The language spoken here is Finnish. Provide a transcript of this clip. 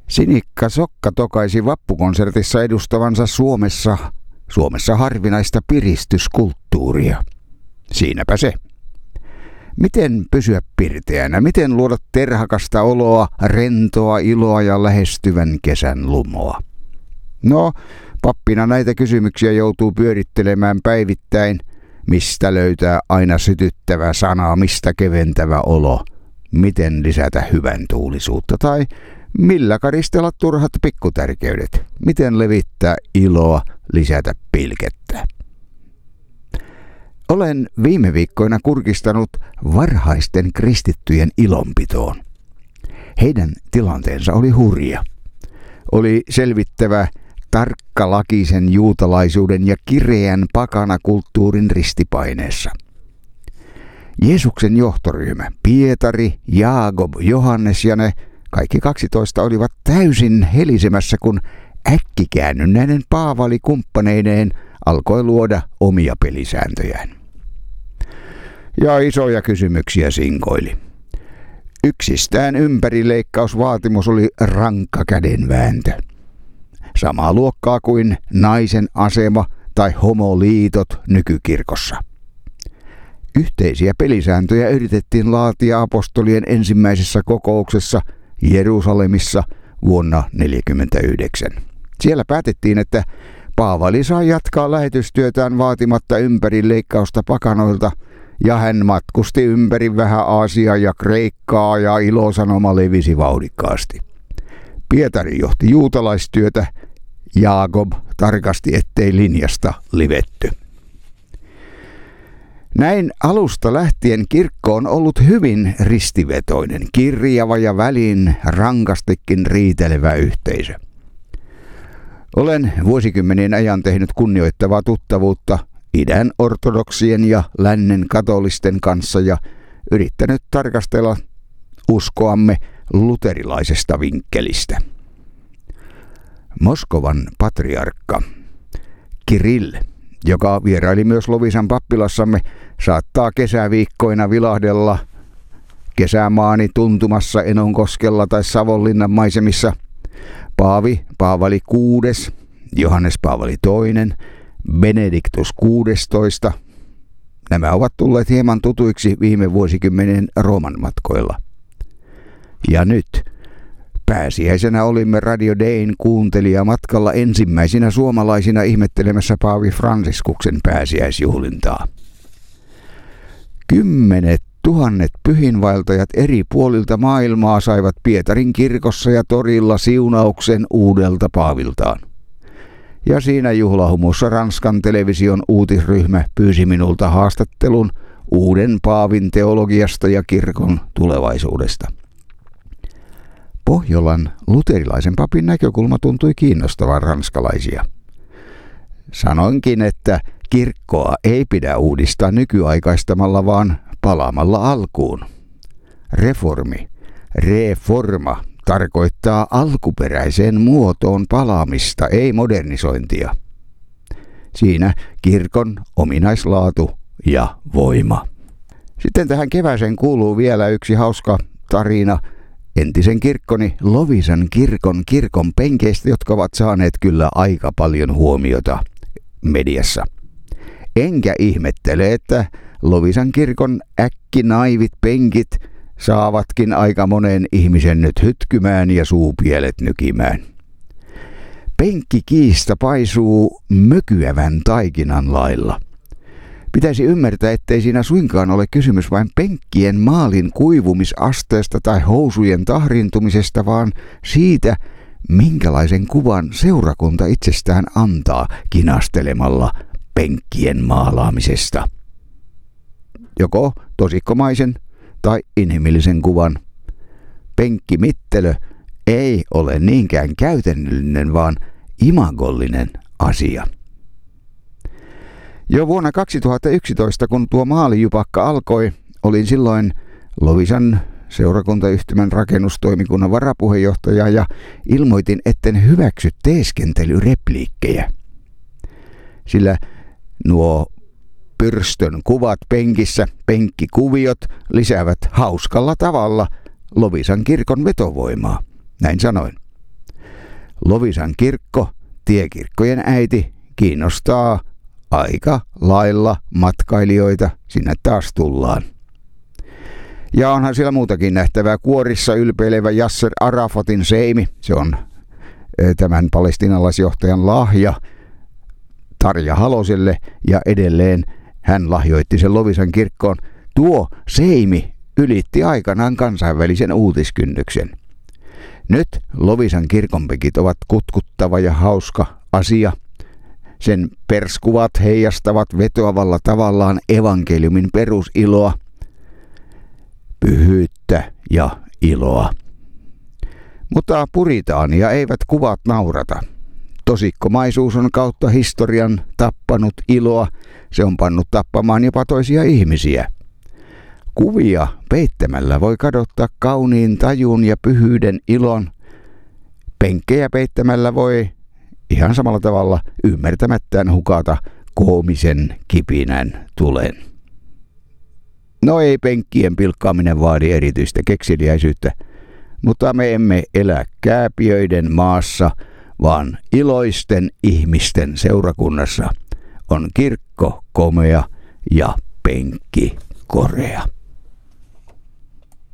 Sinikka Sokka tokaisi vappukonsertissa edustavansa Suomessa harvinaista piristyskulttuuria. Siinäpä se. Miten pysyä pirteänä? Miten luoda terhakasta oloa, rentoa iloa ja lähestyvän kesän lumoa? No, pappina näitä kysymyksiä joutuu pyörittelemään päivittäin. Mistä löytää aina sytyttävä sana, mistä keventävä olo? Miten lisätä hyvän tuulisuutta? Tai millä karistella turhat pikkutärkeydet? Miten levittää iloa, lisätä pilkettä? Olen viime viikkoina kurkistanut varhaisten kristittyjen ilonpitoon. Heidän tilanteensa oli hurja. Oli selvittävä tarkkalakisen juutalaisuuden ja kireän pakanakulttuurin ristipaineessa. Jeesuksen johtoryhmä, Pietari, Jaakob, Johannes ja ne kaikki 12 olivat täysin helisemässä, kun äkkikäännynnäinen Paavali kumppaneineen alkoi luoda omia pelisääntöjään. Ja isoja kysymyksiä sinkoili. Yksistään ympärileikkausvaatimus oli rankka kädenvääntö. Samaa luokkaa kuin naisen asema tai homoliitot nykykirkossa. Yhteisiä pelisääntöjä yritettiin laatia apostolien ensimmäisessä kokouksessa Jerusalemissa vuonna 1949. Siellä päätettiin, että Paavali saa jatkaa lähetystyötään vaatimatta ympärileikkausta pakanoilta, ja hän matkusti ympäri vähän Aasiaa ja Kreikkaa ja ilosanoma levisi vauhdikkaasti. Pietari johti juutalaistyötä, Jaakob tarkasti, ettei linjasta livetty. Näin alusta lähtien kirkko on ollut hyvin ristivetoinen, kirjava ja väliin rankastikin riitelevä yhteisö. Olen vuosikymmenien ajan tehnyt kunnioittavaa tuttavuutta idän ortodoksien ja lännen katolisten kanssa ja yrittänyt tarkastella uskoamme luterilaisesta vinkkelistä. Moskovan patriarkka Kirill, joka vieraili myös Loviisan pappilassamme, saattaa kesäviikkoina vilahdella kesämaani tuntumassa Enonkoskella tai Savonlinnan maisemissa. Paavi Paavali VI, Johannes Paavali II, Benediktus XVI. Nämä ovat tulleet hieman tutuiksi viime vuosikymmenen Rooman matkoilla. Ja nyt pääsiäisenä olimme Radio Dayn kuuntelijamatkalla ensimmäisinä suomalaisina ihmettelemässä Paavi Fransiskuksen pääsiäisjuhlintaa. 10 000 pyhinvaeltajat eri puolilta maailmaa saivat Pietarin kirkossa ja torilla siunauksen uudelta paaviltaan. Ja siinä juhlahumussa Ranskan television uutisryhmä pyysi minulta haastattelun uuden paavin teologiasta ja kirkon tulevaisuudesta. Pohjolan luterilaisen papin näkökulma tuntui kiinnostavan ranskalaisia. Sanoinkin, että kirkkoa ei pidä uudistaa nykyaikaistamalla, vaan palaamalla alkuun. Reforma tarkoittaa alkuperäiseen muotoon palaamista, ei modernisointia. Siinä kirkon ominaislaatu ja voima. Sitten tähän kevääseen kuuluu vielä yksi hauska tarina entisen kirkkoni Loviisan kirkon penkeistä, jotka ovat saaneet kyllä aika paljon huomiota mediassa. Enkä ihmettele, että Loviisan kirkon äkkinaivit penkit saavatkin aika monen ihmisen nyt hytkymään ja suupielet nykimään. Penkkikiista paisuu mökyävän taikinan lailla. Pitäisi ymmärtää, ettei siinä suinkaan ole kysymys vain penkkien maalin kuivumisasteesta tai housujen tahrintumisesta, vaan siitä, minkälaisen kuvan seurakunta itsestään antaa kinastelemalla penkkien maalaamisesta. Joko tosikkomaisen tai inhimillisen kuvan. Penkkimittelö ei ole niinkään käytännöllinen, vaan imagollinen asia. Jo vuonna 2011, kun tuo maalijupakka alkoi, olin silloin Loviisan seurakuntayhtymän rakennustoimikunnan varapuheenjohtaja ja ilmoitin, etten hyväksy teeskentelyrepliikkejä. Sillä nuo pyrstön kuvat penkissä, penkkikuviot lisäävät hauskalla tavalla Loviisan kirkon vetovoimaa. Näin sanoin. Loviisan kirkko, tiekirkkojen äiti, kiinnostaa aika lailla matkailijoita. Sinne taas tullaan. Ja onhan siellä muutakin nähtävää. Kuorissa ylpeilevä Yasser Arafatin seimi. Se on tämän palestiinalaisjohtajan lahja Tarja Haloselle ja edelleen hän lahjoitti sen Loviisan kirkkoon. Tuo seimi ylitti aikanaan kansainvälisen uutiskynnyksen. Nyt Loviisan kirkonpekit ovat kutkuttava ja hauska asia. Sen perskuvat heijastavat vetoavalla tavallaan evankeliumin perusiloa, pyhyyttä ja iloa. Mutta puritaania eivät kuvat naurata. Tosikkomaisuus on kautta historian tappanut iloa. Se on pannut tappamaan jopa toisia ihmisiä. Kuvia peittämällä voi kadottaa kauniin tajun ja pyhyyden ilon. Penkkejä peittämällä voi ihan samalla tavalla ymmärtämättään hukata koomisen kipinän tulen. No ei penkkien pilkkaaminen vaadi erityistä kekseliäisyyttä, mutta me emme elä kääpiöiden maassa, vaan iloisten ihmisten seurakunnassa on kirkko komea ja penkki korea.